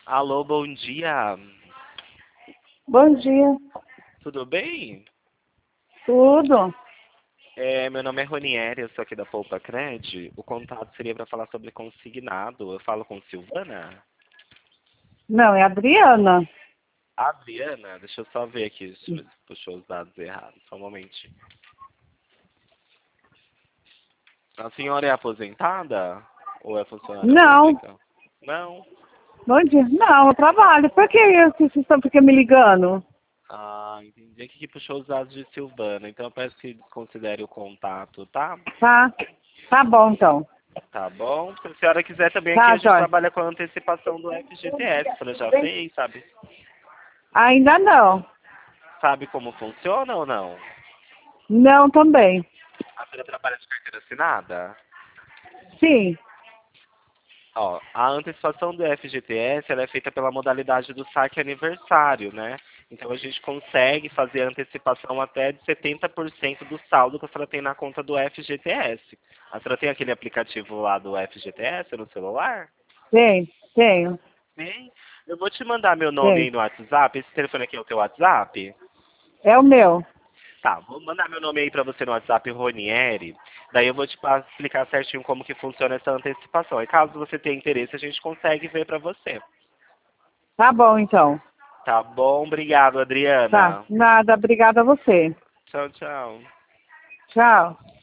Alô, bom dia. Bom dia. Tudo bem? Tudo? Meu nome é Ronieri, eu sou aqui da Poupa Cred. O contato seria para falar sobre consignado. Eu falo com Silvana? Não, é Adriana. Adriana? Deixa eu só ver aqui se puxou os dados errados. Só um momentinho. A senhora é aposentada? Ou é funcionária Não. pública? Não. Bom dia. Não, eu trabalho. Por que vocês estão me ligando? Ah, entendi. Aqui que puxou os dados de Silvana. Então eu peço que desconsidere o contato, tá? Tá. Tá bom, então. Tá bom? Se a senhora quiser também aqui, Tá, a gente Jorge. trabalha com a antecipação do FGTS. A senhora já fez, sabe? Ainda não. Sabe como funciona ou não? Não também. A senhora trabalha de carteira assinada? Sim. Ó, a antecipação do FGTS ela é feita pela modalidade do saque aniversário, né? Então a gente consegue fazer a antecipação até de 70% do saldo que a senhora tem na conta do FGTS. A senhora tem aquele aplicativo lá do FGTS no celular? Tenho. Tem. Eu vou te mandar meu nome Tenho. aí no WhatsApp. Esse telefone aqui é o teu WhatsApp? É o meu. Tá, vou mandar meu nome aí pra você no WhatsApp, Ronieri. Daí eu vou te explicar certinho como que funciona essa antecipação. E caso você tenha interesse, a gente consegue ver pra você. Tá bom, então. Tá bom? Obrigado, Tá. Adriana. Nada. Obrigada a você. Tchau, tchau. Tchau.